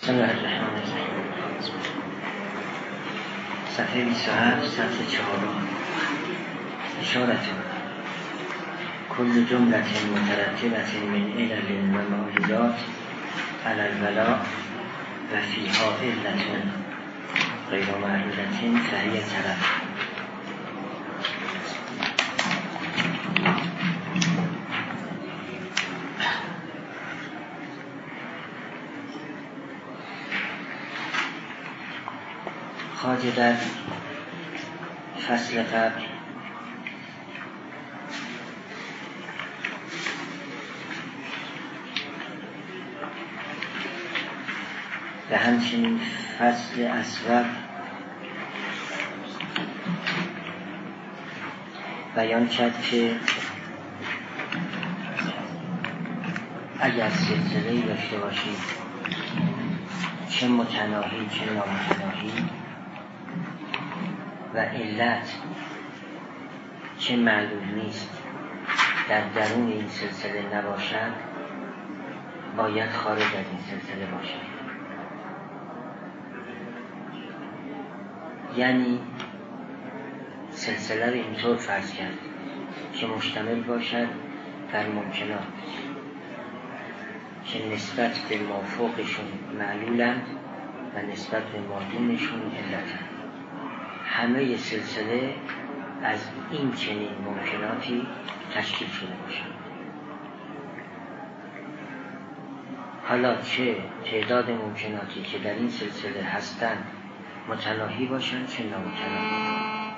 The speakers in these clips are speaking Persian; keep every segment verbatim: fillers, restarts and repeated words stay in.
بسم الله الرحمن الرحیم. صفحه بیست و هفت، صفحه چهارم. اشارت کل جملت مترتبت من علل و معجزات علی الولاء و فیها علت غیر معلولت فهی طرف. خواجه در فصل قبل و همچنین فصل اسباب بیان کرد که اگر سلسله‌ای داشته باشید چه متناهی چه نامتناهی و علت چه معلوم نیست در درون این سلسله نباشد، باید خارج از این سلسله باشد. یعنی سلسله رو اینطور فرض کرد که مشتمل باشد بر ممکنات که نسبت به مافوقشون معلولند و نسبت به مادونشون علتند. همه سلسله از این چنین ممکناتی تشکیل شده باشند. حالا چه تعداد ممکناتی که در این سلسله هستند متناهی باشند چه نامتناهی.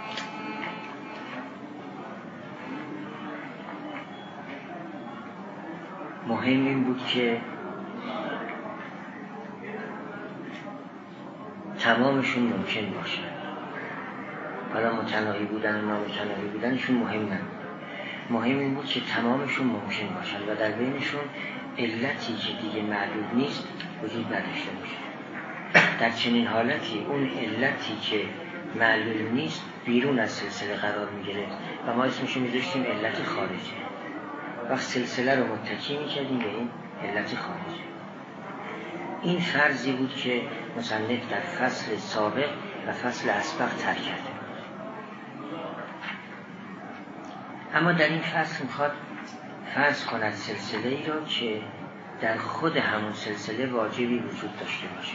مهم این بود که تمامشون ممکن باشند. حالا متناهی بودن و نامتناهی بودنشون مهم نبود. مهم این بود که تمامشون ممکن باشند و در بینشون علتی که دیگه معلوم نیست وجود نداشته باشه. در چنین حالتی اون علتی که معلوم نیست بیرون از سلسله قرار می‌گرفت و ما اسمشو می‌ذاشتیم علت خارجه. وقت سلسله رو متکی می‌کردیم به این علت خارجه. این فرضی بود که مصنف در فصل سابق و فصل اسبق ترک کرده. اما در این فصل میخواد فرض کند سلسله ای را که در خود همون سلسله واجبی وجود داشته باشه،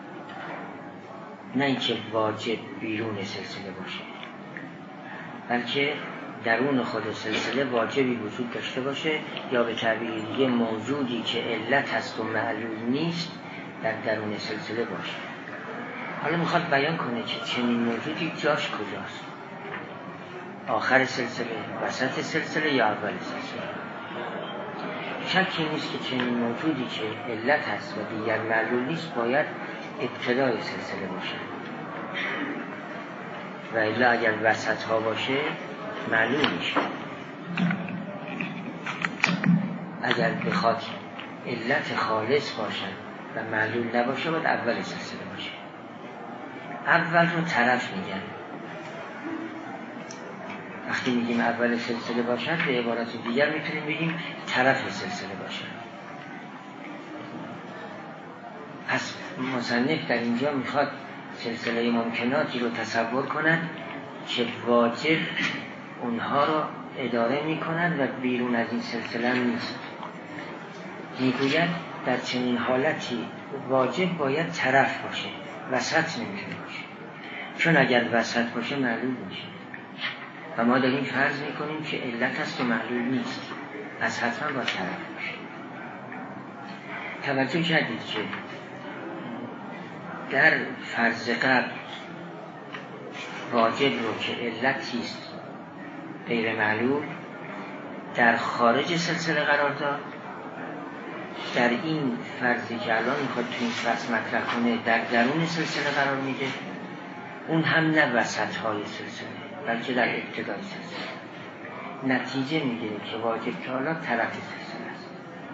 نه اینکه واجب بیرون سلسله باشه، بلکه درون خود سلسله واجبی وجود داشته باشه، یا به تعبیر دیگه موجودی که علت هست و معلوم نیست در درون سلسله باشه. حالا میخواد بیان کنه که چنین موجودی جاش کجاست، آخر سلسله، وسط سلسله یا اول سلسله. شکی نیست که چنین موجودی که علت هست و دیگر معلوم نیست باید ابتدای سلسله باشه، و الا اگر وسط ها باشه معلوم میشه. اگر بخواد علت خالص باشن و معلوم نباشه باید اول سلسله باشه. اول رو طرف میگن. وقتی میگیم اول سلسله باشد به عبارت دیگر میتونیم بگیم طرف سلسله باشد. پس مصنف در اینجا میخواد سلسله ممکناتی رو تصور کند که واجب اونها رو اداره میکنند و بیرون از این سلسله نیست. میگوید در چنین حالتی واجب باید طرف باشه، وسط نمیتونه باشه، چون اگر وسط باشه معلوم میشه و ما داریم فرض میکنیم که علت هست و معلوم نیست، پس حتما با طرف باشه. توجه کردید که در فرض قبل واجب رو که علتیست غیر معلوم در خارج سلسله قرار داد. در این فرضی که الان میخواد تو این فصل مطرح کنه در درون سلسله قرار میده، اون هم نه وسط های سلسله بلکه در ابتدای سلسله. نتیجه میگیره که واجب که حالا طرف سلسله است.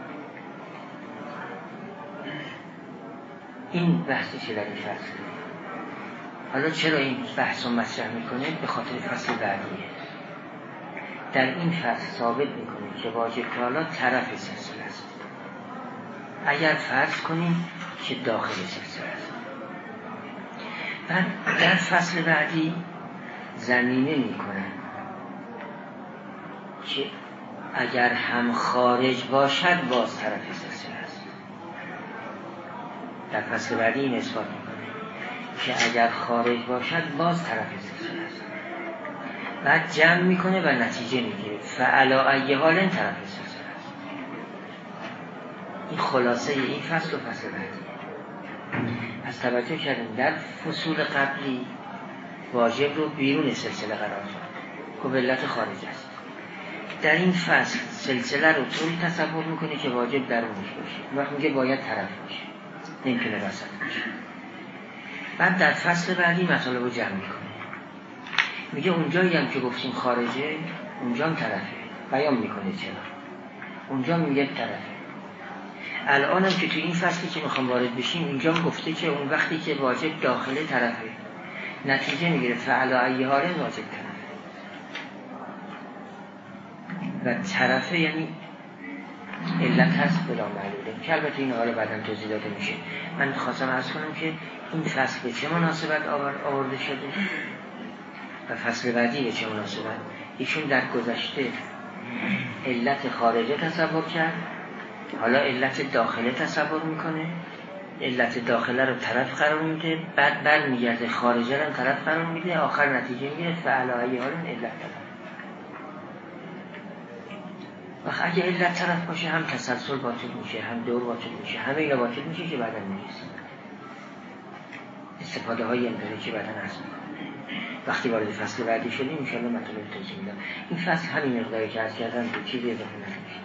این بحثی که در این فصل. حالا چرا این بحث رو مطرح میکنه؟ به خاطر فصل بعدیه. در این فصل ثابت میکنه که واجب که حالا طرف سلسله است. اگر فرض کنیم که داخل سلسله است. بعد در فصل بعدی زمینه میکنن که اگر هم خارج باشد باز طرف سلسله است. در فصل بعدی این اثبات میکنه که اگر خارج باشد باز طرف سلسله است. بعد جمع میکنه و نتیجه میگیره فعلا ای حال طرف سلسله است. این خلاصه این فصل و فصل بعدی. از توجه کردیم در فصول قبلی واجب رو بیرون سلسله قرار داد که علت خارج است. در این فصل سلسله رو طوری تصور میکنه که واجب درونش باشه. وقت میگه باید طرف باشه، نمیتونه وسط باشه. بعد در فصل بعدی مطالب رو جمع میکنه، میگه اونجایی هم که گفتیم خارجه اونجا هم طرفه، بیان میکنه چرا اونجا میگه طرفه. الان هم که تو این فصلی که میخوام وارد بشیم اینجا هم گفته که اون وقتی که واجب داخله طرفه، نتیجه میگیره فعلا ای حال واجب طرفه. و طرفه یعنی علت هست بلا معلوله که البته این حالا بعداً توضیح داده میشه. من خواستم عرض کنم که این فصل به چه مناسبت آورده شده و فصل بعدی به چه مناسبت. ایشون در گذشته علت خارجه تصور کرد، حالا علت داخله تصور میکنه، علت داخله رو طرف قرار میده، بعد بر میگرده خارجه رو طرف قرار میده، آخر نتیجه میگیره فعلا ای حال علت طرف. وقت اگه علت طرف باشه هم تسلسل باطل میشه، هم دور باطل میشه، همه اینا باطل میشه که بعدا میرسه استفاده های این داره که بعدا هست. وقتی وارد فصل بعدی شدیم انشاءالله مطالب توضیح میدم. این فصل همین مقداری که عرض کردم به چیزی اضافه نمیشه.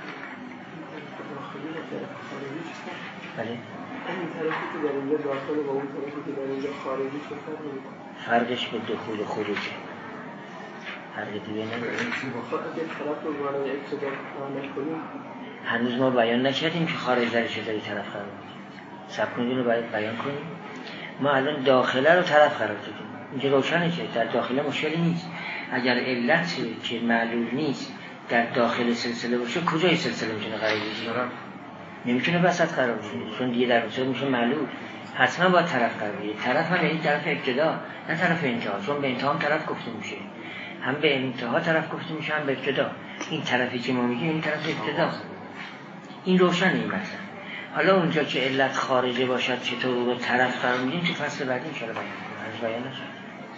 بله این طرفی که در اینجا داخل و اون طرفی که در اینجا خارجی چه فرقی؟ فرقش به دخول و خروجه. فرق دیگه نداره. اگه طرف رو وارد ابتدا نکنیم هنوز ما بیان نکردیم که خارج درش داری طرف قرار بدیم. صبر کنید رو باید بیان کنیم. ما الان داخله رو طرف قرار دادیم. اینجا روشنه که در داخله مشکلی نیست. اگر علت که معلول نیست در داخل سلسله باشه کجای سلسله میتونه قرار بگیره؟ نمیتونه وسط قرار بگیره چون دیگه در وسط میشه معلول. حتما باید طرف قرار بگیره. طرف هم یعنی طرف ابتدا نه طرف انتها، چون به انتها هم طرف گفته میشه. هم به انتها طرف گفته میشه هم به ابتدا. این طرفی که ما میگیم این طرف ابتداست. این روشنه این مثلا. حالا اونجا که علت خارجه باشد چطور رو طرف قرار میدیم تو فصل بعدی ان شاءالله بیان کنیم. از بیان نشد.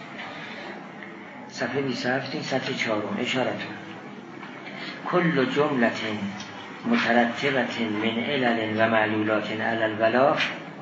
صفحه بیست و هفت سطر چهارم اشارتون. کل جملت مترتبت من علل و معلولات علی الولا،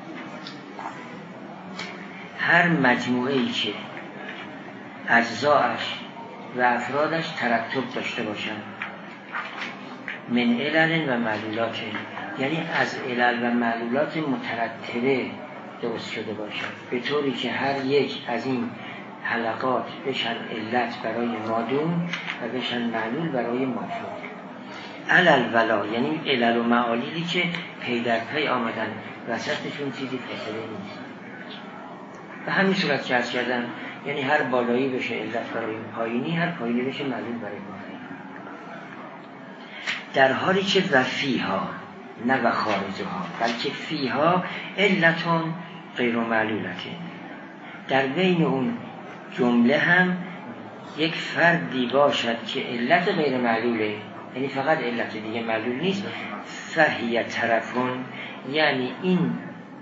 هر مجموعه ای که اجزاش و افرادش ترتب داشته باشند من علل و معلولات، یعنی از علل و معلولات مترتبه درست شده باشند به طوری که هر یک از این حلقات بشن علت برای مادون و بشن معلول برای مفعول. علل ولا یعنی علل و معالیلی که پی در پی آمدن وسطشون چیزی فاصله نیست. به همین صورت که عرض کردم یعنی هر بالایی بشه علت برای پایینی، هر پایینی بشه معلول برای بالایی. در حالی که و فیها نه و خارجها بلکه فیها علتون غیر معلولته، در بین اون جمله هم یک فردی باشد که علت غیر معلوله، یعنی فقط علت دیگه معلول نیست. فهی طرفون یعنی این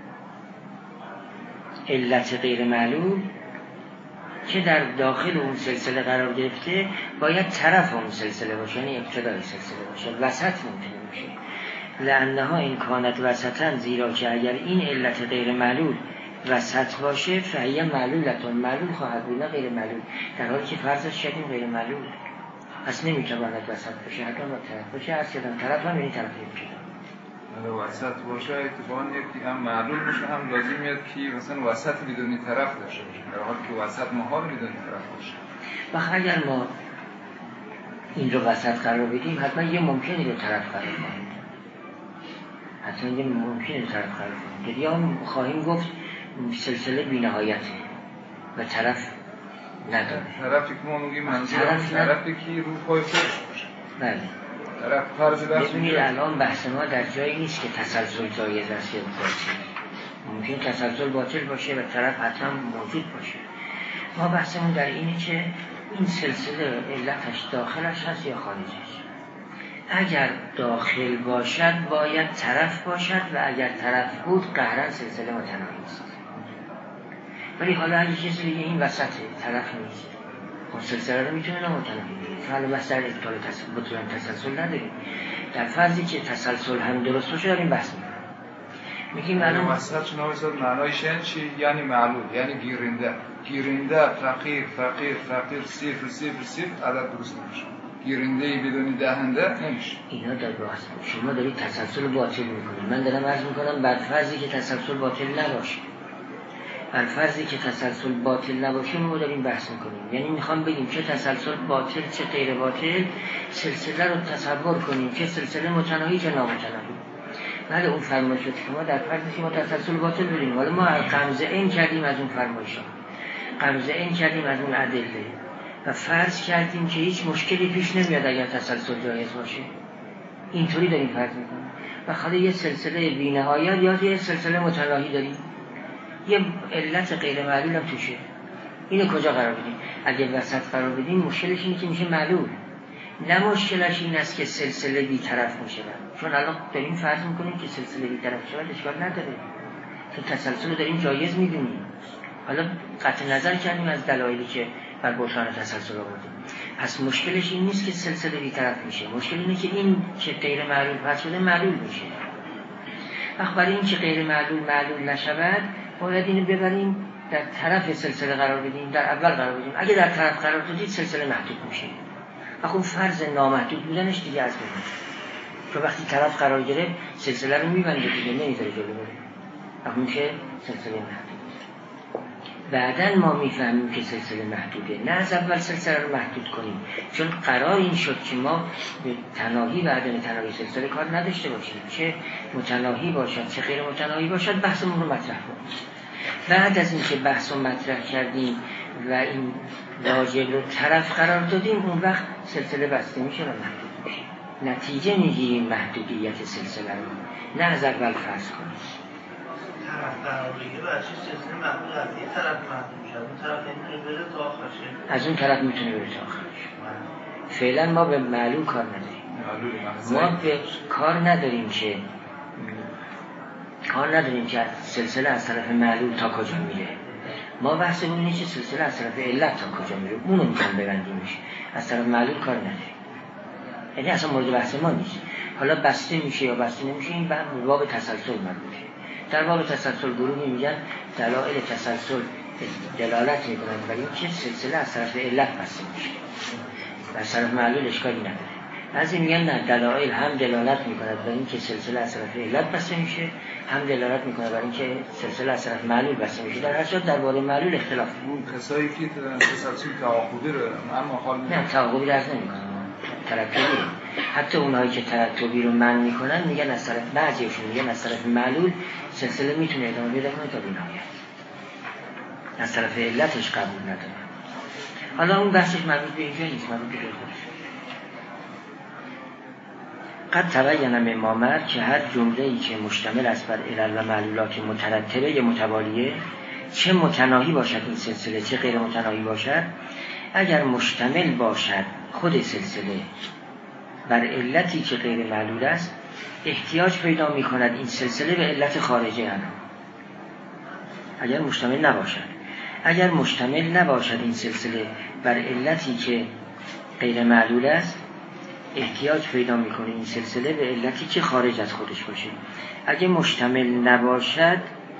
علت غیر معلول که در داخل اون سلسله قرار گرفته باید طرف اون سلسله باشه، یعنی ابتدای سلسله باشه، وسط نمیتونه باشه. لانها این کانت وسطن، زیرا که اگر این علت غیر معلول وسط باشه فهی معلولتون معلول خواهد بود نه غیر معلول، در حالی که فرضش کردیم غیر معلول پس نمیتواند وسط باشه، حتی با طرف باشه. از کردم طرف هم یعنی طرف ابتدا وسط باشه اتفاقا یکی هم معلول باشه هم لازم میاد که مثلا وسط بدون طرف داشته باشه، در حالی که وسط محال بدون طرف باشه. و اگر ما این رو وسط قرار بدیم حتما یه ممکنی رو طرف قرار کنیم، حتما یه ممکنی رو طرف قرار کنیم. یا خواهیم گفت سلسله بی‌نهایته و طرف نداره. طرفی که ما میگیم منظور طرفی که رو پای خودش باشه. بله. طرف فرض دست ببینید الان بحث ما در جایی نیست که تسلسل جایز است یا باطل. ممکن تسلسل باطل باشه و طرف حتما موجود باشه. ما بحثمون در اینه که این سلسله علتش داخلش هست یا خارجش. اگر داخل باشد باید طرف باشد و اگر طرف بود قهرن سلسله متناهی است. ولی حالا اگه کسی بگه این وسطه طرف نیست، اون سلسله رو میتونه نامتناهی بگیره. حالا بس در ابطال تسلسل نداریم. در فرضی که تسلسل هم درست باشه داریم بحث میکنیم. میگیم معلوم وسط شما بسید معنایش چی؟ یعنی معلول، یعنی گیرنده. گیرنده فقیر فقیر فقیر صفر صفر صفر عدد درست نمیشه. گیرنده‌ای بدون دهنده نمیشه. اینا در بحث. شما دارید تسلسل باطل میکنید. من دارم عرض میکنم بر فرضی که تسلسل باطل نباشه. بر فرضی که تسلسل باطل نباشه ما داریم بحث میکنیم. یعنی میخوام بگیم چه تسلسل باطل چه غیر باطل، سلسله رو تصور کنیم چه سلسله متناهی چه نامتناهی. بله اون فرمایشات که ما در فرضی که ما تسلسل باطل بریم، ولی ما قمزه این کردیم از اون فرمایشات، قمزه این کردیم از اون ادله و فرض کردیم که هیچ مشکلی پیش نمیاد اگر تسلسل جایز باشه. اینطوری داریم فرض میکنیم و خالی یه سلسله بی‌نهایت یا یه سلسله متناهی داریم، یه علت غیر معلول هم توشه. اینو کجا قرار بدیم؟ اگه وسط قرار بدیم مشکلش اینه که میشه معلول، نه مشکلش این است که سلسله بی‌طرف میشه. چون الان داریم فرض میکنیم که سلسله بی‌طرف شود اشکال نداره، چون تسلسل رو داریم جایز میدونیم. حالا قطع نظر کردیم از دلایلی که بر بحران تسلسل آوردیم. پس مشکلش این نیست که سلسله بی‌طرف میشه، مشکل اینه که این که غیر معلول پس شده معلول میشه. وقت برای این که غیر معلول معلول نشود باید اینو ببریم در طرف سلسله قرار بدیم، در اول قرار بدیم. اگه در طرف قرار دادید سلسله محدود میشه. وقت اون فرض نامحدود بودنش دیگه از بین میشه. چون وقتی طرف قرار گرفت سلسله رو میبنده دیگه، نمیذاره جلو بره. وقت میشه سلسله محدود. بعدن ما میفهمیم که سلسله محدوده، نه از اول سلسله رو محدود کنیم، چون قرار این شد که ما به تناهی و عدم تناهی سلسله کار نداشته باشیم، چه متناهی باشد چه غیر متناهی باشد بحثمون رو مطرح کنیم. بعد از اینکه بحث رو مطرح کردیم و این واجب رو طرف قرار دادیم، اون وقت سلسله بسته میشه و محدود میشه. نتیجه میگیریم محدودیت سلسله رو، نه از اول فرض کنیم. طرف قرار بگیره و چه سلسله محدود از این طرف محدود میشه، اون طرف نمیتونه بره تا آخرش، از اون طرف میتونه بره تا آخرش. فعلا ما به معلول کار نداریم. ما به کار نداریم که کار نداریم که سلسله از طرف معلول تا کجا میره. ما بحث اینه که سلسله از طرف علت تا کجا میره، اونو میخوام ببندیمش. از طرف معلول کار نداریم. یعنی اصلا مورد بحث ما نیست. حالا بسته میشه یا بسته نمیشه این به باب تسلسل مربوطه. در باب تسلسل گروهی میگن دلایل تسلسل دلالت میکنن بر اینکه سلسله از طرف علت بسته میشه، از طرف معلول اشکالی نداره. بعضی میگن نه، دلایل هم دلالت میکنه بر اینکه سلسله از طرف علت بسته میشه، هم دلالت میکنه بر اینکه سلسله از طرف معلول بسته میشه. در هر صورت درباره معلول اختلاف بود. کسایی که تسلسل تعاقبی رو اما حال نه تعاقبی درز نمیکنن، ترتبی. حتی اونایی که ترتبی رو منع میکنن میگن از طرف بعضیشون میگن از طرف معلول سلسله میتونه ادامه پیدا کنه تا بی‌نهایت، از طرف علتش قبول نداره. حالا اون بحثش مربوط به اینجا نیست، مربوط به خودش. قد تبین من ما مر که هر جمله‌ای که مشتمل است بر علل و معلولات مترتبه یا متوالیه، چه متناهی باشد این سلسله چه غیر متناهی باشد، اگر مشتمل باشد خود سلسله بر علتی که غیر معلول است، احتیاج پیدا می کند این سلسله به علت خارجه آن. اگر مشتمل نباشد اگر مشتمل نباشد این سلسله بر علتی که غیر معلول است، احتیاج پیدا می کنه این سلسله به علتی که خارج از خودش باشه. اگر مشتمل نباشد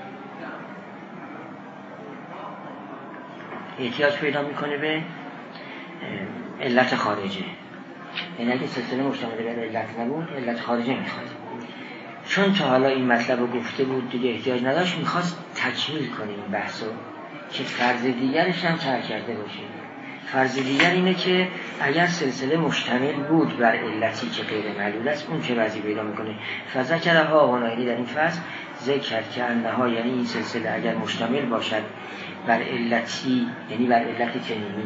احتیاج پیدا میکنه به علت خارجه. یعنی اگه سلسله مشتمل به علت نبود علت خارجه میخواد. چون تا حالا این مطلب رو گفته بود دیگه احتیاج نداشت، میخواست تکمیل کنه این بحثو که فرض دیگرش هم ترک کرده باشه. فرض دیگر اینه که اگر سلسله مشتمل بود بر علتی که غیر معلول است، اون چه وضعی پیدا میکنه. فذکرها هنایی در این فصل ذکر کرد که انها، یعنی این سلسله اگر مشتمل باشد بر علتی، یعنی بر علتی چنینی،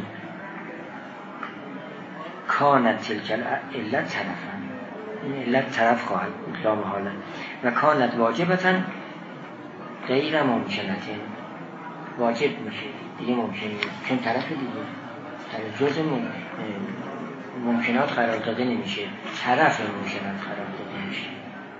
کانت تلک علت طرفن، این علت طرف خواهد بود لا محاله، و کانت واجبتن غیر ممکنه واجب میشه دیگه، ممکن نیست چون طرف دیگه در جز ممکنات قرار داده نمیشه، طرف ممکنات قرار داده میشه.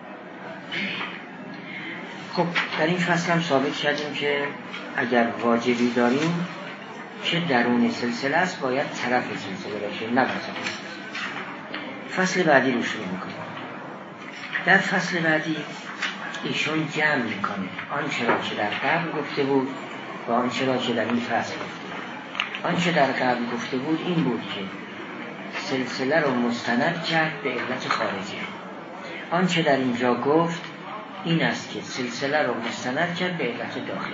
خب در این فصل هم ثابت کردیم که اگر واجبی داریم که درون سلسله است باید طرف سلسله باشه نه وسط. فصل بعدی رو شروع میکنیم. در فصل بعدی ایشون جمع میکنه آنچه را که در قبل گفته بود و آنچه را که در این فصل گفته. آنچه در قبل گفته بود این بود که سلسله رو مستند کرد به علت خارجی. آنچه در اینجا گفت این است که سلسله رو مستند کرد به علت داخلی.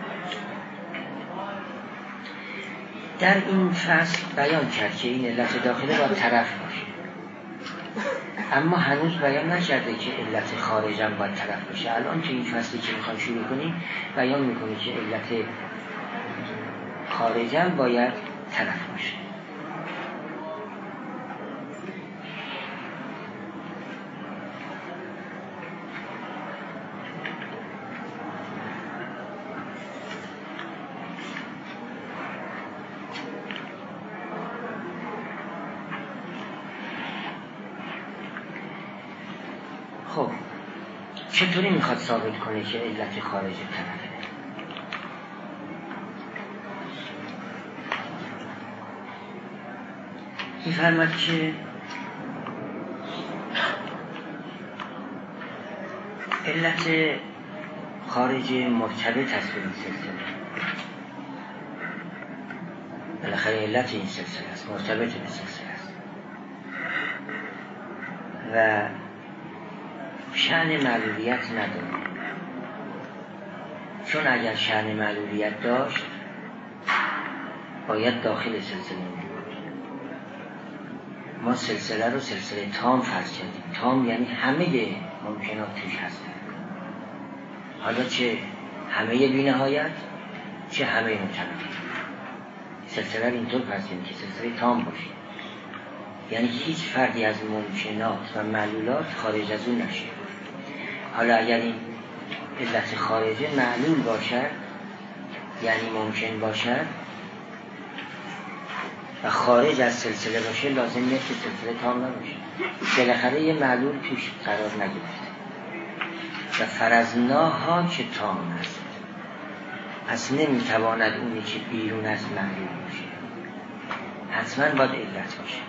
در این فصل بیان کرد که این علت داخلی باید طرف باشه، اما هنوز بیان نکرده که علت خارجم باید طرف باشه. الان که این فصلی که میخوام شروع کنیم بیان میکنه که علت خارجم باید طرف باشه. خب چطوری میخواد ثابت کنه که علت خارج طرفه؟ میفرماد که علت خارج مرتبط هست به این سلسله. بالاخره علت این سلسله است، مرتبط به سلسله است و شأن معلولیت نداره. چون اگر شأن معلولیت داشت باید داخل سلسله می بود. ما سلسله رو سلسله تام فرض کردیم. تام یعنی همه ممکنات توش هستن، حالا چه همه بی نهایت چه همه متناهی. سلسله رو اینطور فرض کردیم که سلسله تام باشه، یعنی که هیچ فردی از ممکنات و معلولات خارج از اون نشه. حالا اگر این علت خارجه معلول باشد یعنی ممکن باشد و خارج از سلسله باشه، لازم نیست که سلسله تام نباشه. بالاخره یه معلول توش قرار نگرفته و فرضناها که تام است، پس نمیتواند اونی که بیرون از معلول باشه، حتما باید علت باشه.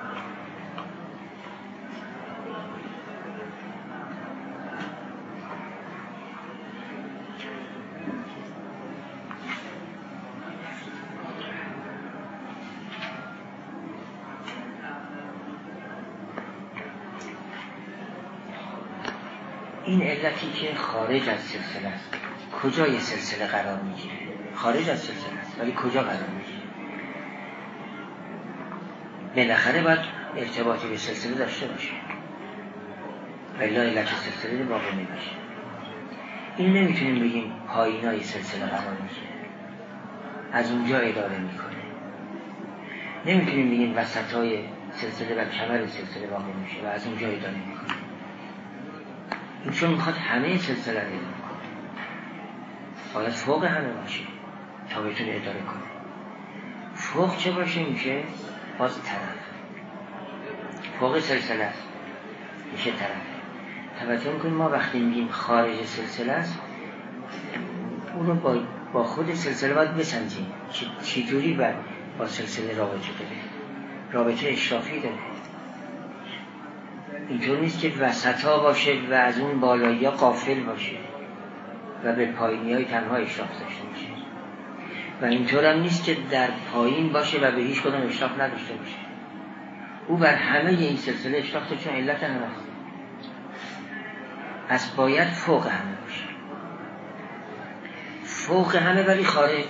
این علتی که خارج از سلسله است، کجای سلسله قرار میگیره؟ خارج از سلسله است ولی کجا قرار میگیره؟ بالاخره باید ارتباطی به سلسله داشته باشه، ولی علت سلسله واقع نمیشه. این نمیتونیم بگیم پایینای سلسله قرار میگیره، از اونجا اداره میکنه. نمیتونیم بگیم وسطای سلسله و کمر سلسله واقع میشه و از اونجا اداره میکنه. این چون میخواد همه سلسله رو اداره کنه، باید فوق همه باشه تا بتونه اداره کنه. فوق چه باشه؟ میشه باز طرف. فوق سلسله است میشه طرف. توجه میکنیم ما وقتی میگیم خارج سلسله است، اون رو با, با خود سلسله باید بسنجیم که چجوری باید با سلسله رابطه داره. رابطه اشرافی داره، اینطور نیست که وسط ها باشه و از اون بالایی ها غافل باشه و به پایینی های تنها اشراف داشته باشه، و اینطور هم نیست که در پایین باشه و به هیچ کدام اشراف نداشته باشه. او بر همه این سلسله اشراف داشته، چون علت همه است. پس باید فوق همه باشه. فوق همه ولی خارج.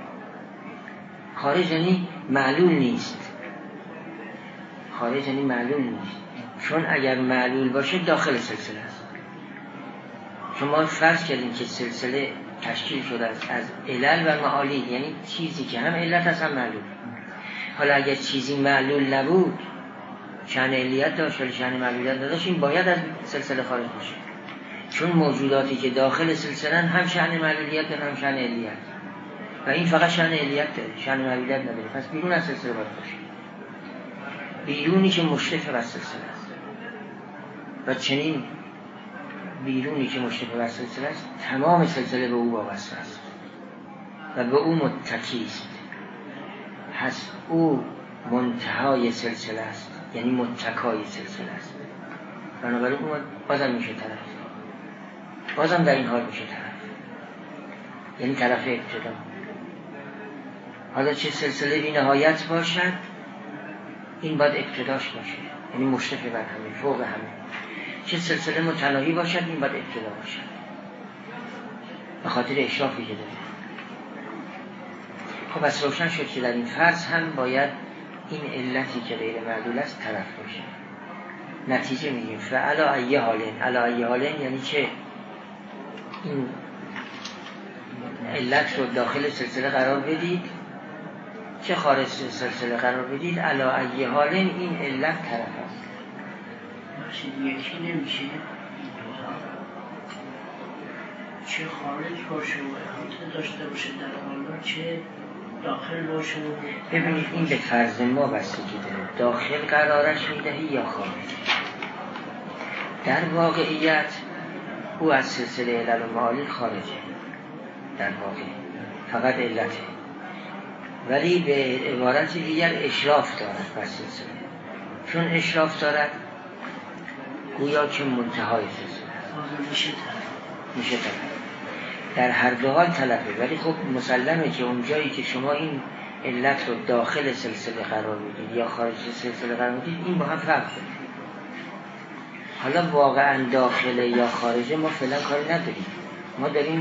خارج یعنی معلول نیست. خارج یعنی معلول نیست، چون اگر معلول باشه داخل سلسله است. چون ما فرض کردیم که سلسله تشکیل شده است از علل و معالی، یعنی چیزی که هم علت هست هم معلول. حالا اگر چیزی معلول نبود، شأن علیت داشت ولی شأن معلولیت نداشت، این باید از سلسله خارج باشه. چون موجوداتی که داخل سلسله هم شأن معلولیت دارن هم شأن علیت و این فقط شأن علیت داره، شأن معلولیت نداره. پس بیرون از سلسله باید باشه، بیرونی که مشرف بر سلسله است و چنین بیرونی که مشرف بر سلسله است تمام سلسله به او وابسته است و به او متکی است. پس او منتهای سلسله است، یعنی متکای سلسله است. بنابراین اون بازم میشه طرف، بازم در این حال میشه طرف، یعنی طرف ابتدا. حالا چه سلسله بی نهایت باشد این باید ابتداش باشه، یعنی مشرف بر همه، فوق همه. چه سلسله متناهی باشد این باید ابتدا باشد، به خاطر اشرافی که داره. خب بس روشن شد که در این فرض هم باید این علتی که غیر معلول است طرف باشه. نتیجه میگیم فعلا ایه حالین، علا ایه حالین یعنی چه؟ این علت رو داخل سلسله قرار بدید، چه خارج سلسله قرار بدید، علا ایه حالین این علت طرف است. بخشید یکی نمیشه چه خارج باشه و احاطه داشته باشه در حالا، چه داخل باشه. ببینید این به فرض ما بستگی داره، داخل قرارش میدهی یا خارج. در واقعیت او از سلسله علل و معالل خارجه، در واقع فقط علته، ولی به عبارت دیگر اشراف دارد بر سلسله. چون اشراف دارد گویا که منتهای سلسله میشه طرف، میشه طرف. در هر دو حال طلبه، ولی خب مسلمه که اون جایی که شما این علت رو داخل سلسله قرار میدید یا خارج سلسله قرار میدید این با هم فرق داره. حالا واقعا داخله یا خارجه ما فعلا کاری نداریم، ما داریم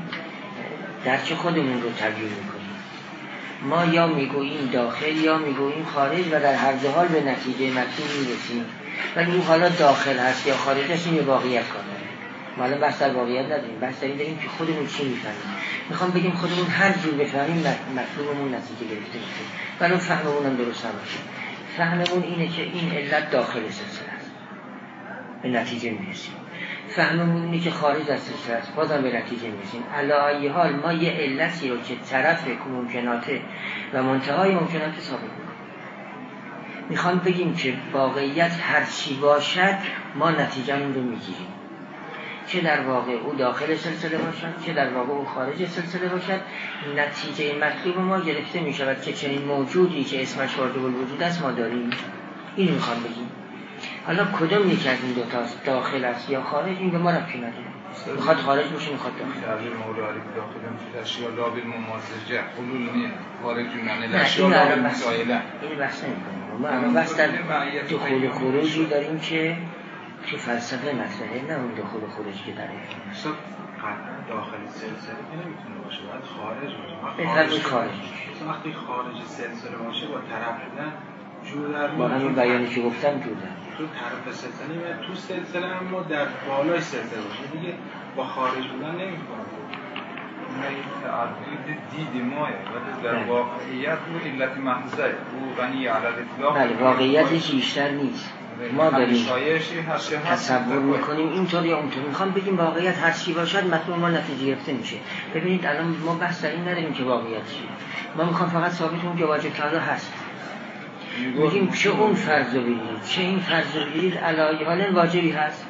درک خودمون رو تبیین میکنیم. ما یا میگوییم داخل یا میگوییم خارج و در هر دو حال به نتیجه مطلوب میرسیم، ولی اون حالا داخل هست یا خارج هست این واقعیت کنه. ما الان بحث در واقعیت نداریم، بحث داریم داریم که خودمون چی میفهمیم. میخوام بگیم خودمون هر جور بفهمیم مطلوبمون نتیجه گرفته میشه، ولی فهممون هم درست نباشه. فهممون اینه که این علت داخل سلسله است، به نتیجه میرسیم. فهممون اینه که خارج از سلسله است، بازم به نتیجه میرسیم. علی ای حال ما یه علتی رو که طرف ممکناته و منتهای ممکناته ثابت میکنیم. میخوام بگیم که واقعیت هر چی باشد ما نتیجه‌مون رو میگیریم، چه در واقع او داخل سلسله باشد چه در واقع او خارج سلسله باشد، نتیجه مطلوب ما گرفته می شود که چنین موجودی که اسمش واجب الوجود است ما داریم. اینو میخوام بگیم. حالا کدوم یکی از این دو تاست، داخل است یا خارج، این به ما ربطی نداره. میخواد خارج باشه میخواد داخل. تعبیر مولانا داخل میشه اشیاء لا بالممازجه، حلول نه خارجون نه نه اشیاء لا این بالمسائله. این بحث نمی‌کنیم. ما الان بحث در دخول و خروجی داریم که که فلسفه مطرحه، نه اون دخول و خروج که در اصلا قطعا داخل سلسله که نمیتونه باشه، باید خارج باشه. بهتر خارج باشه. وقتی خارج سلسله باشه با طرف بودن جور در با همین بیانی که گفتم جور در تو طرف سلسله میاد تو سلسله، اما در بالای سلسله باشه دیگه با خارج بودن نمیتونه. این تعبیر دید ماه ولی در واقعیت او علت محضه، او غنی علی الاطلاق. بله واقعیتش بیشتر نیست. ما داریم تصور میکنیم اینطور یا اونطور. میخوام بگیم واقعیت هر چی باشد مطلوب ما نتیجه گرفته میشه. ببینید الان ما بحث در این نداریم که واقعیت چیه، ما میخوام فقط ثابت کنیم که واجب تعالی هست. میگیم چه اون فرض رو بگیرید چه این فرض رو بگیرید علی حال واجبی هست.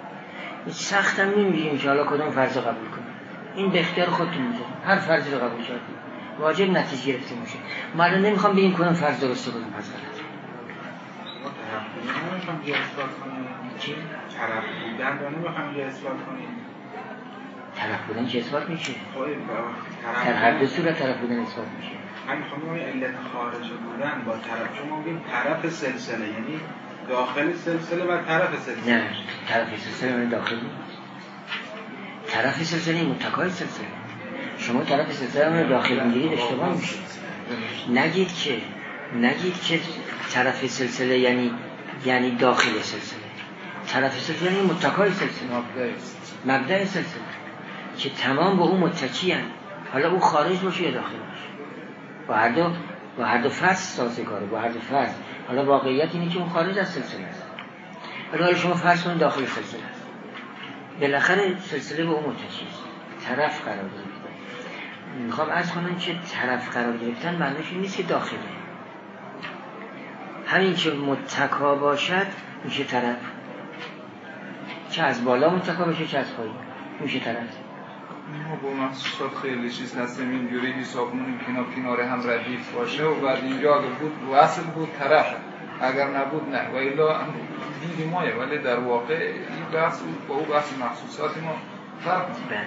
سخت هم نمیگیم که حالا کدوم فرض رو قبول کنیم، این به اختیار خودتون میذارید. هر فرضی رو قبول کردید واجب نتیجه گرفته میشه. ما الان نمیخوام بگیم کدوم فرض درسته کدوم فرض غلطه. نمیخوام یه اثبات کنیم چی؟ طرف بودن رو نمیخوام یه اثبات کنیم. طرف بودن چه اثبات میشه؟ طرف در هر دو صورت طرف بودن اثبات میشه. من میخوام بگم علت خارج بودن با طرف، شما میگیم طرف سلسله یعنی داخل سلسله و طرف سلسله. نه طرف سلسله یعنی داخل نیست. طرف سلسله متکای سلسله. شما طرف سلسله رو داخل میگیرید اشتباه میشه. نگید که نگید که طرف سلسله یعنی یعنی داخل سلسله. طرف سلسله یعنی متکای سلسله، مبدأ سلسله که تمام با اون متکی‌اند. حالا او خارج باشه یا داخل باشه، با هر دو با هر دو فرض سازگاره، با هر دو فرض. حالا واقعیت اینه که اون خارج از سلسله است، حالا شما فرض کنید داخل سلسله است. بالاخره سلسله به اون متصل طرف قرار گرفته. میخوام عرض کنم که طرف قرار گرفتن معنیش این نیست که داخله، همین که متکا باشد میشه طرف، چه از بالا متکا باشه چه از پایین میشه طرف. ما با محسوسات خیلی چیز هستیم اینجوری حساب کنیم که اینا کنار هم ردیف باشه و بعد اینجا اگر بود وصل بود طرف، اگر نبود نه و الا دید مایه، ولی در واقع این بحث با اون بحث محسوسات ما فرق میکنه.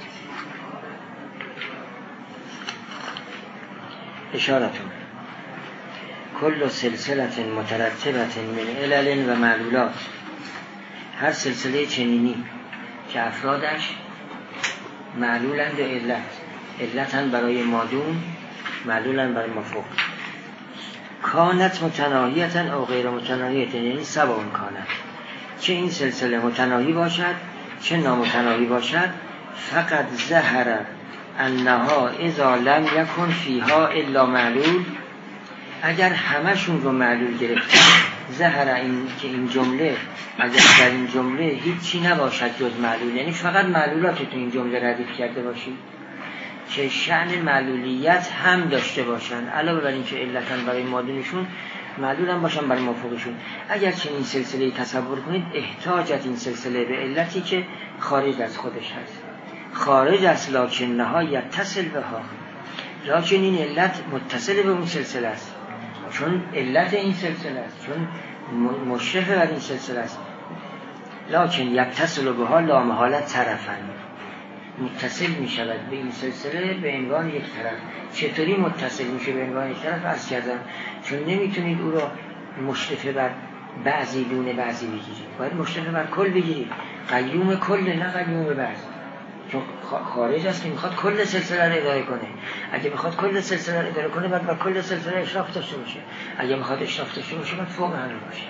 اشارتون کل سلسلت مترتبت من علل و معلولات، هر سلسله چنینی که افرادش معلولند و علت، علتن برای مادون، معلولن برای مفوق، کانت متناهیتن او غیر متناهیتن، یعنی سبعون کانت، چه این سلسله متناهی باشد چه نامتناهی باشد، فقط ظهر انها اذا لم یکن فیها الا معلول، اگر همشون رو معلول گرفتن، ظهر این که این جمله اگر در این جمله هیچی نباشد جز معلول، یعنی فقط معلولات تو این جمله ردیف کرده باشید که شأن معلولیت هم داشته باشن، علاوه بر این که علتن برای مادونشون معلول هم باشن برای مفوقشون. اگر چنین سلسله تصور کنید احتاجت این سلسله به علتی که خارج از خودش هست، خارج از لکن نهایت تصل به ها، لکن این علت متصل به اون سلسله است، چون علت این سلسله است، چون مشرف بر این سلسله است. لکن یتصل به ها لا محالت طرفن، متصل می شود به این سلسله به عنوان یک طرف. چطوری متصل میشه به عنوان یک طرف؟ عرض کردم چون نمیتونید او را مشرف بر بعضی دون بعضی بگیرید، باید مشرف بر کل بگیرید، قیوم کل نه قیوم بعض، چون خارج است که میخواد کل سلسله را اداره کنه. اگه میخواد کل سلسله را اداره کنه باید بر کل سلسله اشراف داشته باشه، اگه میخواد اشراف داشته باشه باید فوق همه باشه.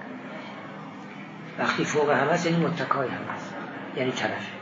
وقتی فوق همه است یعنی متکای همه است، یعنی طرفه.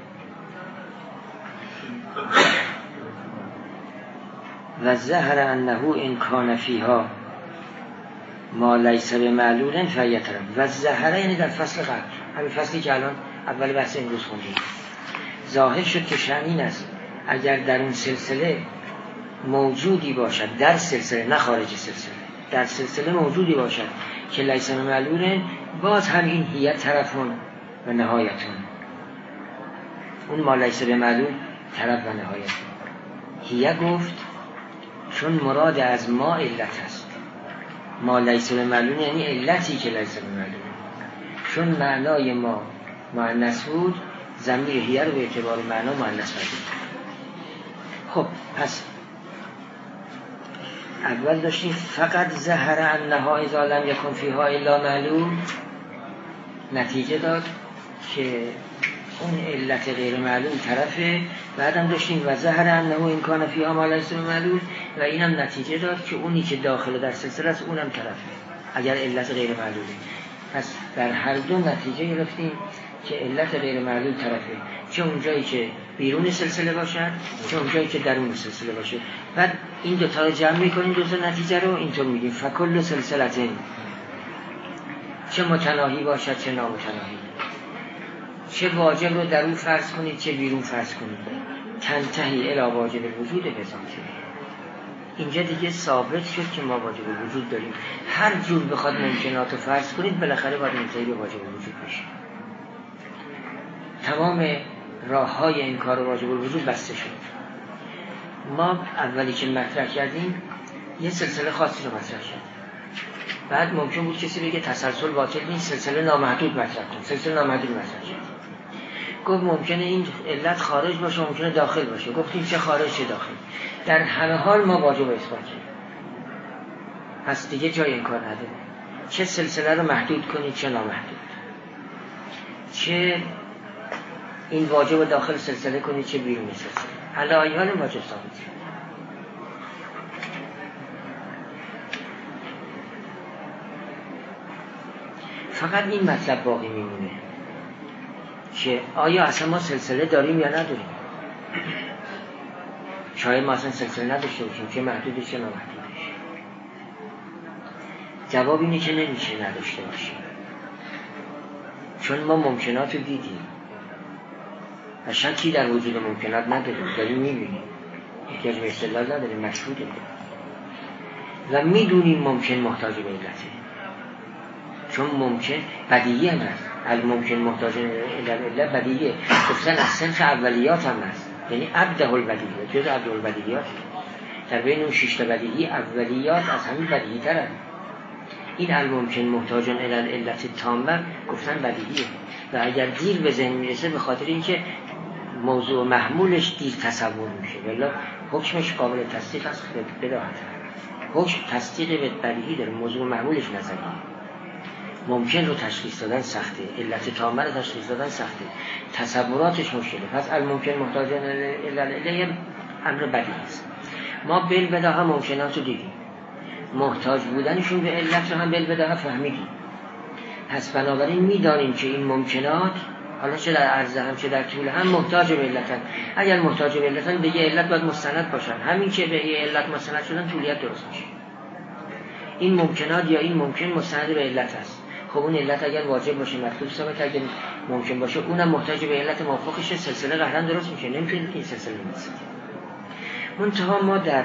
و ظهر انه ان کان فیها ما لیس بمعلول فهی طرف. و ظهر یعنی در فصل قبل، همین فصلی که الان اول بحث امروز خوندیم، ظاهر شد که شأن این است اگر در اون سلسله موجودی باشد، در سلسله نه خارج سلسله، در سلسله موجودی باشد که لیس بمعلول، باز هم این هی طرفون و نهایتون، اون ما لیس بمعلول طرف و نهایت. هی گفت چون مراد از ما علت است، ما لیس بمعلول یعنی علتی که لیس بمعلول، چون معنای ما مؤنث بود ضمیر هی رو به اعتبار معنا مؤنث بدید. خب پس اول داشتیم فقط ظهر انها اذا لم یکن فیها الا معلول، نتیجه داد که اون علت غیر معلوم طرفه. بعدم داشتیم و ظهر انه این کان فیها ما لیس بمعلول، و اینم نتیجه داد که اونی که داخل در سلسله است اونم طرفه اگر علت غیر معلوله. پس در هر دو نتیجه گرفتیم که علت غیر معلول طرفه، چه اونجایی که بیرون سلسله باشد چه اونجایی که درون سلسله باشه. بعد این دو تا رو جمع می‌کنیم، دو تا نتیجه رو اینطور میگیم فکل سلسلتین، چه متناهی باشد چه نامتناهی، چه واجب رو در اون فرض کنید چه بیرون فرض کنید، تنتهی الی واجب الوجود بذاته. اینجا دیگه ثابت شد که ما واجب الوجود داریم، هر جور بخواد ممکنات رو فرض کنید بالاخره باید منتهی به واجب الوجود بشه. تمام راه های انکار واجب الوجود بسته شد. ما اولی که مطرح کردیم یه سلسله خاصی رو مطرح کردیم، بعد ممکن بود کسی بگه تسلسل باطل نیست، سلسله نامحدود مطرح کن، سلسله نامحدود مطرح کردیم. گفت ممکنه این علت خارج باشه ممکنه داخل باشه، گفتیم چه خارج چه داخل، در همه حال ما واجب اثبات کردیم. پس دیگه جای انکار نداره، چه سلسله رو محدود کنید چه نامحدود، چه این واجب داخل سلسله کنید چه بیرون سلسله، علی حال واجب ثابت. فقط این مطلب باقی میمونه که آیا اصلا ما سلسله داریم یا نداریم. شاید ما اصلا سلسله نداشته باشیم، چه محدودش چه نامحدودش. جواب اینه که نمیشه نداشته باشیم، چون ما ممکنات رو دیدیم. و شکی در وجود ممکنات نداریم، داریم میبینیم، احتیاج به استدلال نداریم، مشهوده و میدونیم ممکن محتاج به علته، چون ممکن بدیهی هم هست. الممکن محتاج به علت بدیهیه، گفتن از صنف اولیات هم هست، یعنی ابدع البدیهیات، جز ابدع البدیهیات. در بین اون شش تا بدیهی اولیات از همین بدیهی تر هست. این الممکن محتاج الی العلت تامه گفتن بدیهیه و اگر دیر به ذهن میرسه به خاطر اینکه موضوع محمولش دیر تصور میشه، ولی حکمش قابل تصدیق است. بداهت حکم تصدیق به بدیهی داره، موضوع محمولش نظریه. ممکن رو تشخیص دادن سخته، علت تامه رو تشخیص دادن سخته، تصوراتش مشکله. پس الممکن محتاج الی العلت امر بدیهی است. ما بالبداهه ممکنات رو دیدیم، محتاج بودنشون به علت رو هم بالبداهه فهمیدیم. پس بنابراین میدانیم که این ممکنات حالا چه در عرض هم چه در طول هم محتاج به علتن. اگر محتاج به علتن به یه علت باید مستند باشن، همین که به یه علت مستند شدن طولیت درست میشه. این ممکنات یا این ممکن مستند به علت است. خب اون علت اگر واجب باشه مطلوب ثابت، اگر ممکن باشه اونم محتاج به علت موافقش، سلسله قهرن درست میشه. نمیتونید این سلسله نیست. منتها ما در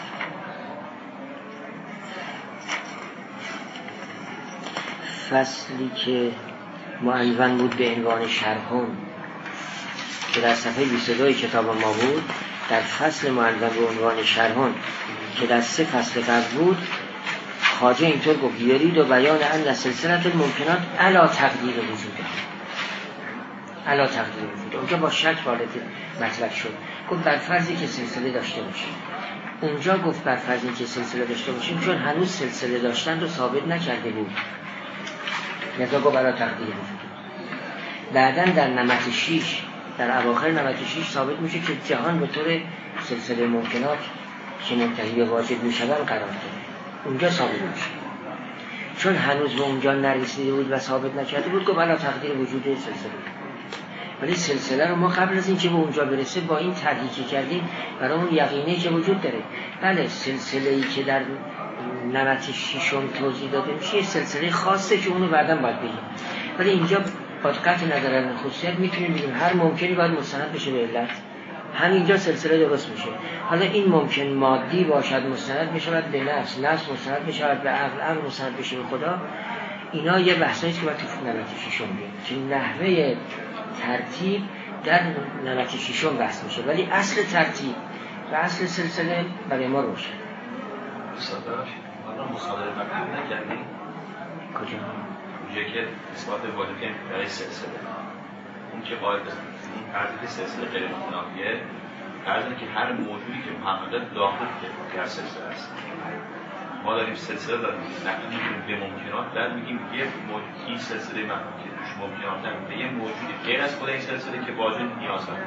فصلی که معنون بود به عنوان شرحون که در صفحه بیست و دو کتاب ما بود، در فصل معنون به عنوان شرحون که در سه فصل قبل بود، خواجه اینطور گفت یرید و بیان ان سلسله الممکنات علی تقدیر وجوده، علی تقدیر وجوده. اونجا با شک وارد مطلب شد، گفت بر فرضی که سلسله داشته باشیم. اونجا گفت بر فرضی که سلسله داشته باشیم چون هنوز سلسله داشتن رو ثابت نکرده بود، لذا گفت علی تقدیر وجوده. بعداً در نمط شیش، در اواخر نمط شیش ثابت میشه که جهان به طور سلسله ممکنات که منتهی به واجب میشدن قرار داره. اونجا ثابت میشه، چون هنوز به اونجا نرسیده بود و ثابت نکرده بود، گفت علی تقدیر وجود سلسله. ولی سلسله رو ما قبل از این که به اونجا برسه با این طرحی که کردیم برای اون یقینی که وجود داره. بله سلسله‌ای که در نمط ششم توضیح داده میشه یه سلسله خاصه که اونو بعداً باید بگیم، ولی اینجا با قطع نظر از خصوصیت میتونیم بگیم هر ممکنی باید مستند بشه به علت، همینجا سلسله درست میشه. حالا این ممکن مادی باشد مستند میشود به نفس، نفس مستند میشود به عقل، عقل مستند بشه به خدا. اینا یه بحثایی که باید تو نمط ششم بیاد که نحوه ترتیب در نمط ششم بحث میشه، ولی اصل ترتیب و اصل سلسله برای ما روشن. صداش حالا مصادره مطلب نکردیم کجا؟ اونجا که اثبات واجب که برای سلسله اون که قاعده این فرضی که سلسله غیر متناهیه، فرضی که هر موجودی که محقق داخل در سلسله است. ما داریم سلسله داریم نقل می‌کنیم به ممکنات، بعد میگیم یه موجودی سلسله محقق که توش ممکنات داریم به یه موجودی غیر از خود این سلسله که واجب نیاز داره.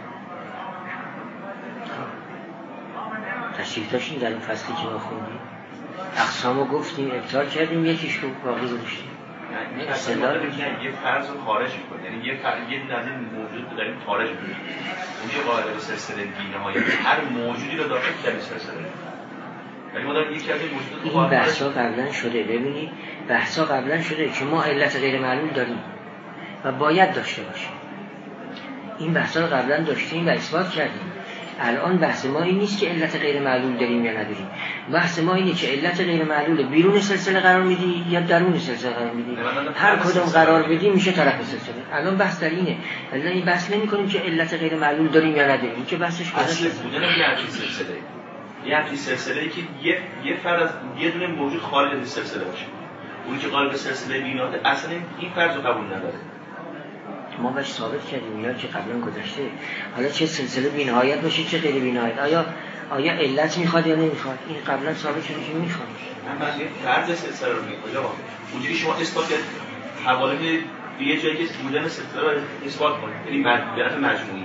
تشریح داشتیم در این فصلی که ما خوندیم، اقسامو گفتیم ابطال کردیم، یکیش رو باقی گذاشتیم. یعنی استدلال می‌کنه یه فرض رو خارج می‌کنه، یعنی یه فرض یه نظر موجود رو داریم خارج می‌کنیم. اون که قاعده به سلسله بی‌نهایت هر موجودی رو داخل در سلسله. یعنی ما داریم یک از موجودات این بحثا قبلا شده، ببینید بحثا قبلا شده که ما علت غیر معلوم داریم و باید داشته باشیم. این بحثا رو قبلا داشتیم و اثبات کردیم. الان بحث ما این نیست که علت غیر معلول داریم یا نداریم، بحث ما اینه که علت غیر معلول بیرون سلسله قرار میدی یا درون سلسله قرار میدی. هر کدوم قرار بدی میشه طرف سلسله. الان بحث در اینه، الان این بحث نمی کنیم که علت غیر معلول داریم یا نداریم، که بحثش اصل بودن یه همچین سلسله، یه همچین سلسله که یه یه فرد از یه دونه موجود خارج از سلسله باشه، اونی که قالب سلسله بی‌نهایت اصلا این فرض رو قبول نداره. ما باش ثابت کردیم یا که قبلا گذشته، حالا چه سلسله بی‌نهایت باشه چه غیر بی‌نهایت، آیا آیا علت میخواد یا نمیخواد؟ این قبلا ثابت شده که میخواد. من مثلا فرض سلسله رو میگم، اونجوری شما اثبات کرد حواله به یه جایی که بودن سلسله رو اثبات کنید، یعنی مجموعیت مجموعی.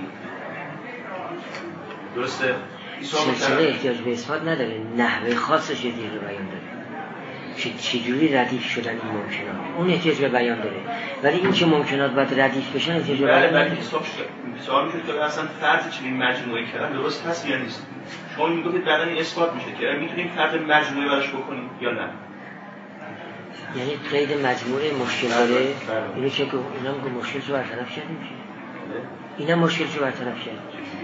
درسته؟ سلسله احتیاج به اثبات نداره، نحوه خاصش یه دیگه بیان داره. چجوری ردیف شدن این ممکنات اون احتیاج به بیان داره، ولی این که ممکنات باید ردیف بشن احتیاج به بیان نداره. سوال میشه که اصلا فرض چنین مجموعی کردن درست هست یا نیست؟ شما میگفتید بعدن این اثبات میشه که میتونیم فرض مجموعی براش بکنیم یا نه؟ یعنی قید مجموعه مشکل داره، اینو که اینا میگه مشکل رو برطرف کردیم میشه. اینم مشکلشو برطرف کرد.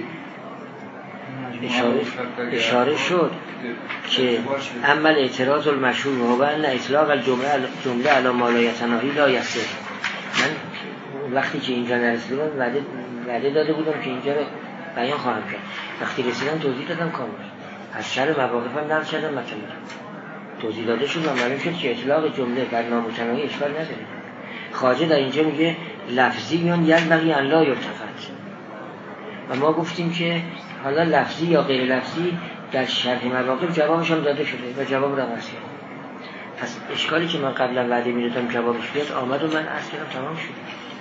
اشاره, اشاره شد که عمل اعتراض المشهور و ان اطلاق الجمله جمله علی ما لا یتناهی لا یصح. من وقتی که اینجا نرسیدم وعده وعده داده بودم که اینجا رو بیان خواهم کرد. وقتی رسیدم توضیح دادم کامل. از شر مواقفم نقل کردم مطلب توضیح داده شد و معلوم شد که اطلاق جمله بر نامتناهی اشکال نداره. خواجه در اینجا میگه لفظی بیان یلبغی ان لا یلتفت و ما گفتیم که حالا لفظی یا غیر لفظی در شرح مواقف جوابش هم داده شده و جواب را عرض کردم. پس اشکالی که من قبلا وعده میدادم جوابش بیاد آمد و من عرض کردم تمام شد.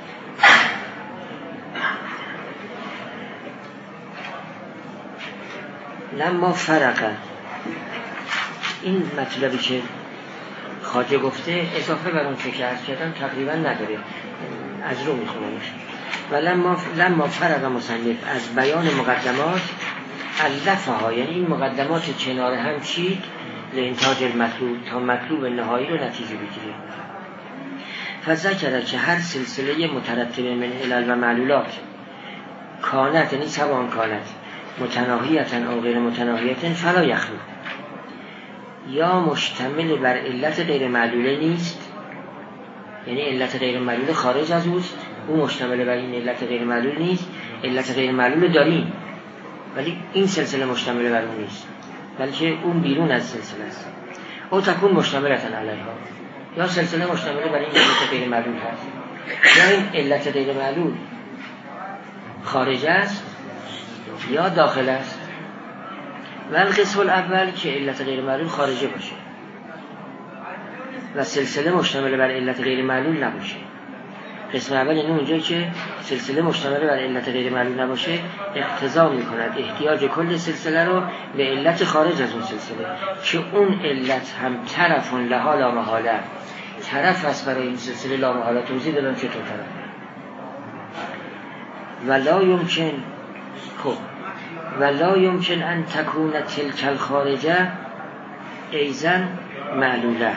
لما فرقه این مطلبی که خواجه گفته اضافه بر اون چه که عرض کردم تقریبا نداره، از رو میخونمش. و لما, لما فرق مصنف از بیان مقدمات الفها، یعنی این مقدمات کنار هم چید لانتاج المطلوب تا مطلوب نهایی رو نتیجه بگیره. فذکر که هر سلسله مترتب من علل و معلولات کانت، یعنی سوان کانت متناهیتن او غیر متناهیتن فلا یخلو، یا مشتمل بر علت غیر معلوله نیست، یعنی علت غیر معلوله خارج از اوست، اون مشتمل بر این علت غیر معلول نیست. علت غیر معلول داریم ولی این سلسله مشتمل بر اون نیست، بلکه اون بیرون از سلسله است. او تکون مشتملتن علیها، یا سلسله مشتمل بر این علت غیر معلول هست، یا این علت غیر معلول خارج است یا داخل است. و القسم الاول که علت غیر معلول خارجه باشه و سلسله مشتمل بر علت غیر معلول نباشه. قسم اول یعنی اونجایی که سلسله مشتمل بر علت غیر معلول نباشه اقتضا می‌کند احتیاج کل سلسله رو به علت خارج از اون سلسله، که اون علت هم طرف لها لا محاله، طرف است برای این سلسله لا محاله. توضیح دادم چطور طرف. ولا یمکن خب ولا یمکن ان تکون تلک الخارجه ایزن معلوله،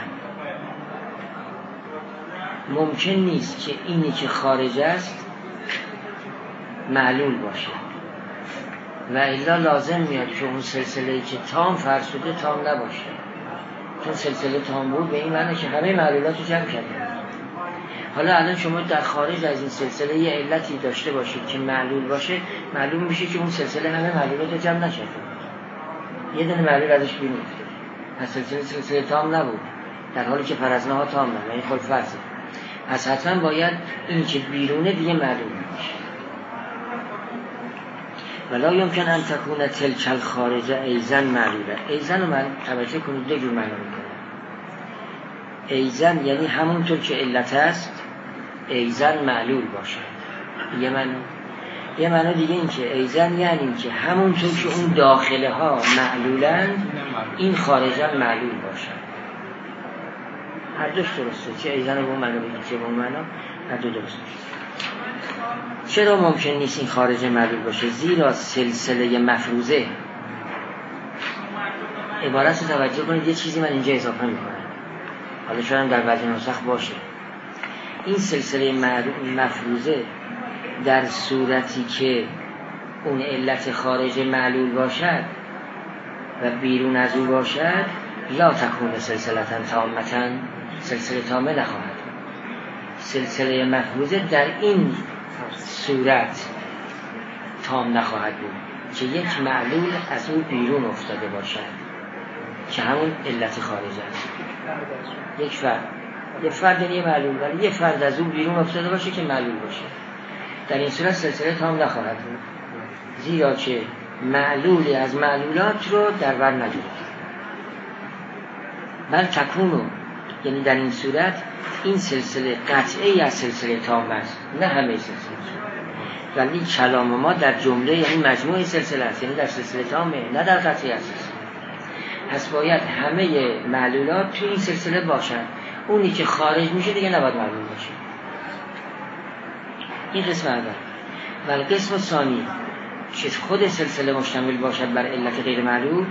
ممکن نیست که اینی که خارج است معلول باشه و الا لازم میاد که اون سلسله‌ای که تام فرض شده تام نباشه. چون سلسله تام بود به این معنی که همه معلولات رو جمع کرده. حالا الان شما در خارج از این سلسله یه علتی داشته باشید که معلول باشه، معلوم میشه که اون سلسله همه معلولات رو جمع نکرده، یه دونه معلول ازش بیرون افتاده. پس سلسله سلسله تام نبود در حالی که فرضناها تام نبود، یعنی خود فرضه. پس حتما باید این که بیرونه دیگه معلوم باشه. ولا یمکن ان تکون تلک الخارجه ایزن معلوله. ایزن رو من توجه کنید دو جور معنا میکنه. ایزن یعنی همونطور که علت است ایزن معلول باشه. یه معنی یه معنی دیگه این که ایزن یعنی که همونطور که اون داخله ها معلولن این خارجه معلول باشه. هر دوش درسته، چه ایزن رو به اون معنا بگید چه به اون معنا، هر دو درسته. چرا ممکن نیست این خارجه معلول باشه؟ زیرا سلسله مفروضه، عبارت رو توجه کنید یه چیزی من اینجا اضافه میکنم، حالا شاید در بعضی نسخ باشه. این سلسله مفروضه در صورتی که اون علت خارج معلول باشد و بیرون از او باشد لا تکون سلسلتن تامتن، سلسله تامه نخواهد. سلسله مفروضه در این صورت تام نخواهد بود که یک معلول از او بیرون افتاده باشد که همون علت خارج است. یک فرد یک فرد یعنی معلول، ولی یک فرد از او بیرون افتاده باشه که معلول باشه. در این صورت سلسله تام نخواهد بود، زیرا که معلولی از معلولات رو در بر نگرفت. بل تکونو، یعنی در این صورت این سلسله قطعی از سلسله تام است، نه همه سلسله. ولی کلام ما در جمله یعنی مجموع سلسله است، یعنی در سلسله تامه نه در قطعی از سلسله. پس باید همه معلولات تو این سلسله باشن، اونی که خارج میشه دیگه نباید معلول باشه. این قسم اول. و قسم ثانی که خود سلسله مشتمل باشد بر علت غیر معلول،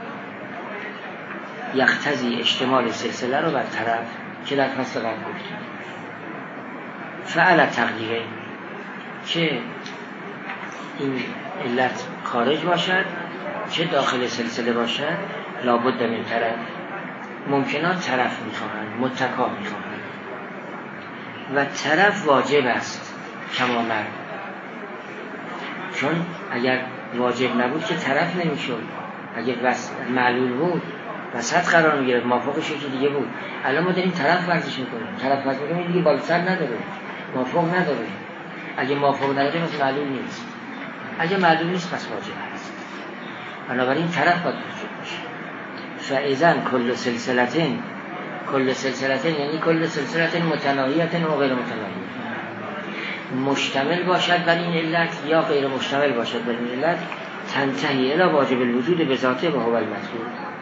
یقتضی اشتمال سلسله رو بر طرف که در فصل قبل گفتیم. فعل تقدیره که این علت خارج باشد چه داخل سلسله باشد لابد من طرف. ممکنات طرف میخواهند، متکا میخواهند و طرف واجب است کما مرد، چون اگر واجب نبود که طرف نمیشد. اگر معلول بود وسط قرار میگرفت، مافوقش یکی دیگه بود. الان ما داریم طرف ورزش میکنیم، طرف ورزش میکنیم دیگه بالسر نداره، مافوق نداره. اگه مافوق نداره مثل معلول نیست، اگه معلول نیست پس واجب است. بنابراین طرف باید وجود باشه. فاذن کل سلسلتین، کل سلسلتین یعنی کل سلسلتین متناهیتین و غیر متناهیه، مشتمل باشد بر این علت یا غیر مشتمل باشد بر این علت، تنتهی الی واجب الوجود به ذاته و هو المطلوب.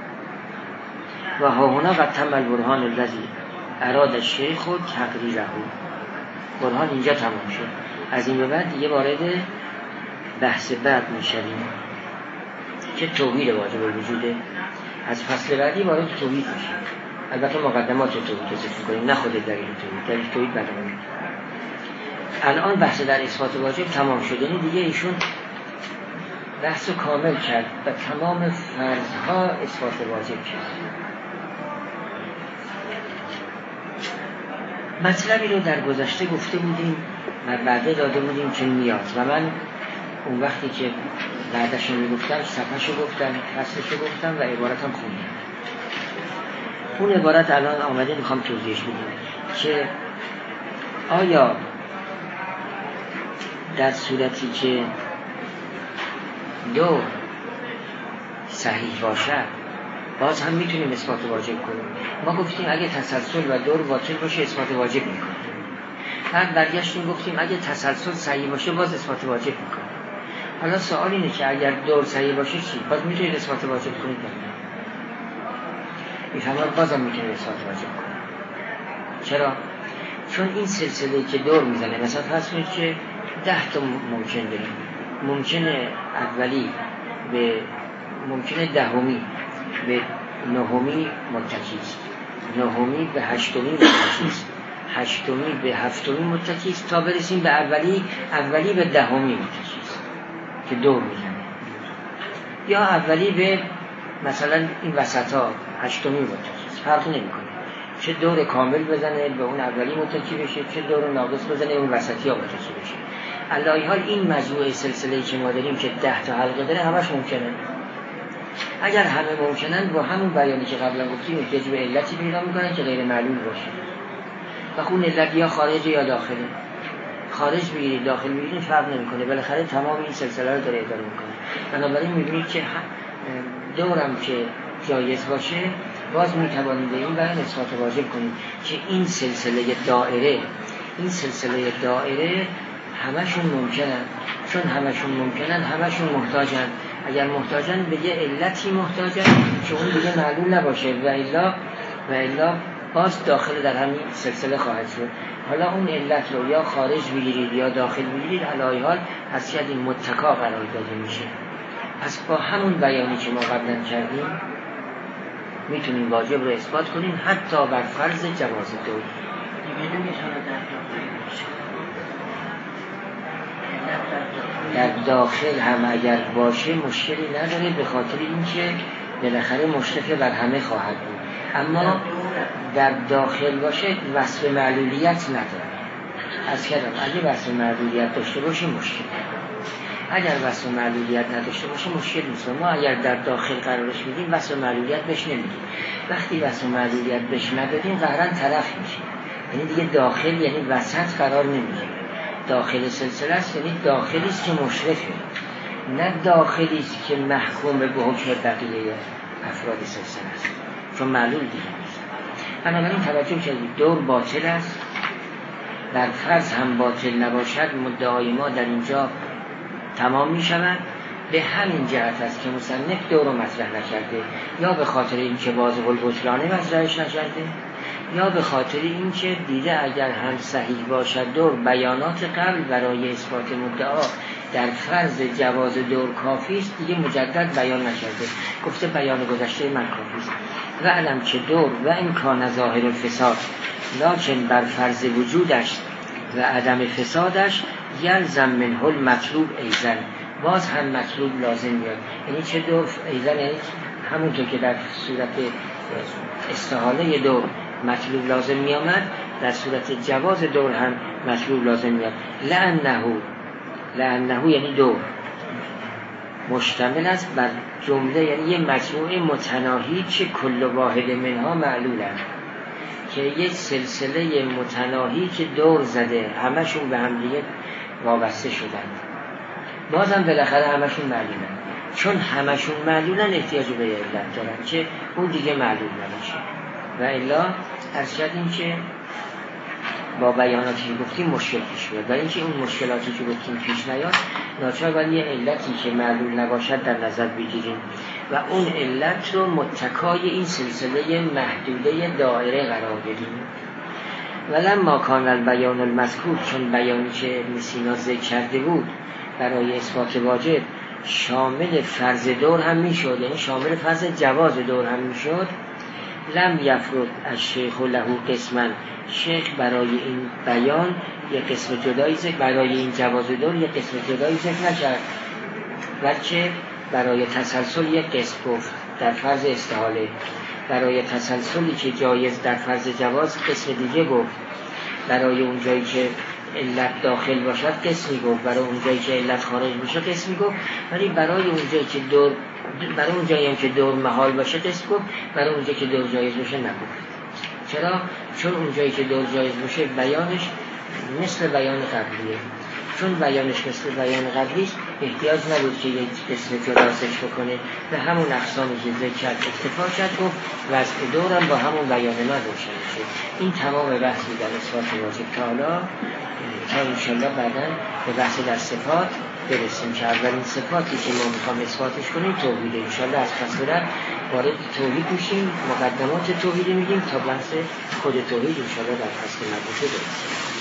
و ها هنا قد تم البرهان الذی اراد الشیخ تقریره. برهان اینجا تمام شد. از این به بعد دیگه وارد بحث بعد میشویم که توحید واجب الوجوده. از فصل بعدی وارد توحید میشیم. البته مقدمات توحید رو ذکر کنیم، نه خود دلیل توحید، دلیل توحید بعد میاد. الان بحث در اثبات واجب تمام شد، یعنی دیگه ایشون بحث رو کامل کرد و تمام فرضها اثبات واجب کرد. مطلبی رو در گذشته گفته بودیم و وعده داده بودیم که میاد و من اون وقتی که بعدش رو میگفتم صفحش رو گفتم، فصلش رو گفتم و عبارتم خوندم. اون عبارت الان آمده میخوام توضیحش بدیم که آیا در صورتی که دو صحیح باشد باز هم میتونیم اثبات واجب کنیم. ما گفتیم اگه تسلسل و دور باطل باشه اثبات واجب میکنیم. بعد برگشتیم گفتیم اگه تسلسل صحیح باشه باز اثبات واجب میکنیم. حالا سوال اینه که اگر دور صحیح باشه چی؟ باز میتونید اثبات واجب کنید؟ میفهمد بازم میتونید اثبات واجب کنید. چرا؟ چون این سلسله که دور میزنه، مثلا فرض کنید که ده تا ممکن داریم. ممکن اولی به ممکن دهمی به نهمی متکی است، نهمی به هشتمی متکی است، هشتمی به هفتمی متکی است تا برسیم به اولی، اولی به دهمی متکی است که دور میزنه. یا اولی به مثلا این وسطا هشتمی متکی است، فرق نمیکنه. چه دور کامل بزنه به اون اولی متکی بشه، چه دور ناقص بزنه اون وسطی ها متکی بشه. علی حال این مجموعه سلسله‌ای که ما داریم که ده تا حلقه داره همش ممکنه. اگر همه ممکنن با همون بیانی که قبلا گفتیم احتیاج به علتی پیدا میکنن که غیر معلول باشه و خون علت یا خارج یا داخله. خارج بگیرید داخل بگیرید فرق نمیکنه، بالاخره تمام این سلسله رو داره اداره میکنه. بنابراین میبینید که دورم که جایز باشه باز میتوانید به این بیان اثبات واجب کنید که این سلسله دائره این سلسله دائره همشون ممکنن. چون همشون ممکنن همشون محتاجن. اگر محتاجن به یه علتی محتاجن که اون دیگه معلول نباشه و الا و الا باز داخل در همین سلسله خواهد شد. حالا اون علت رو یا خارج بگیرید یا داخل بگیرید، علی حال از شاید این متکا قرار داده میشه. پس با همون بیانی که ما قبلا کردیم میتونیم واجب رو اثبات کنیم حتی بر فرض جواز دو. دیگه نمیتونه در داخل باشه. در داخل هم اگر باشه مشکلی نداره، به خاطر اینکه بالاخره مشرف بر همه خواهد بود. اما در داخل باشه وصف معلولیت نداره. از کردم اگه وصف معلولیت داشته باشه مشکل، اگر وصف معلولیت نداشته باشه مشکل نیست. ما اگر در داخل قرارش میدیم وصف معلولیت بهش نمیدیم. وقتی وصف معلولیت بهش ندادیم قهرن طرف میشه، یعنی دیگه داخل یعنی وسط قرار نمیگیره. داخل سلسله است یعنی داخلی است که مشرفه، نه داخلی است که محکوم به حکم بقیه افراد سلسله است، چون معلول دیگه نیست. بنابراین توجه کردید دور باطل است، در فرض هم باطل نباشد مدعای ما در اینجا تمام می شود. به همین جهت است که مصنف دور رو مطرح نکرده، یا به خاطر اینکه واضح البطلانه مطرحش نکرده، یا به خاطر اینکه دیده اگر هم صحیح باشد دور بیانات قبل برای اثبات مدعا در فرض جواز دور کافی است، دیگه مجدد بیان نکرده، گفته بیان گذشته من کافی است. و علم که دور و امکان ظاهر الفساد لکن بر فرض وجودش و عدم فسادش یلزم منه المطلوب ایزن باز هم مطلوب لازم میاد. یعنی چه دور ایزن، یعنی همونطور که در صورت استحاله یه دور مطلوب لازم میامد، در صورت جواز دور هم مطلوب لازم میاد. لأنه لأنه یعنی دور مشتمل است بر جمله، یعنی یه مجموعه متناهی که کل واحد منها معلولند، که یک سلسله متناهی که دور زده همشون به هم دیگه وابسته شدند. بازم بالاخره همشون معلولند، چون همشون معلولن احتیاج به علت دارن که اون دیگه معلول نمیشه. و الا ارشد این که با بیاناتی که گفتیم مشکل پیش بیاد، و اینکه اون مشکلاتی که گفتیم پیش نیاد ناچار باید یه علتی که معلول نباشد در نظر بگیریم و اون علت رو متکای این سلسله محدوده دایره قرار بدیم. ولما کان البیان المذکور، چون بیانی که ابن سینا ذکر کرده بود برای اثبات واجب شامل فرض دور هم میشد، یعنی شامل فرض جواز دور هم میشد، لم یفرض الشیخ له قسما، شیخ برای این بیان یک قسم جدایی ذکر، برای این جواز دور یک قسم جدایی ذکر نکرد، بلکه برای تسلسل یک قسم گفت در فرض استحاله، برای تسلسلی که جایز در فرض جواز قسم دیگه گفت، برای اون جایی که علت داخل باشد قسمی گفت، برای اون جایی که علت خارج باشه قسمی گفت، ولی برای اون جایی که دور برای اون جایی هم که دور محال باشه قسم گفت، برای اون جایی که دور جایز باشه نگفت. چرا؟ چون اون جایی که دور جایز باشه بیانش مثل بیان قبلیه، چون بیانش مثل بیان قبلی احتیاج نبود که یک قسم جدا ذکر بکنه، به همون اقسامی که ذکر کرد اکتفا کرد، گفت وضع دورم با همون بیان من روشن میشه. این تمام بحثی در اثبات واجب تعالی، تا انشالله بعدا به بحث در صفات برسیم که اولین صفاتی که ما میخوام اثباتش کنیم توحیده. انشالله از پس برد وارد توحید میشیم، مقدمات توحید میگیم تا بحث خود توحید انشالله در فصل مربوطه برسیم.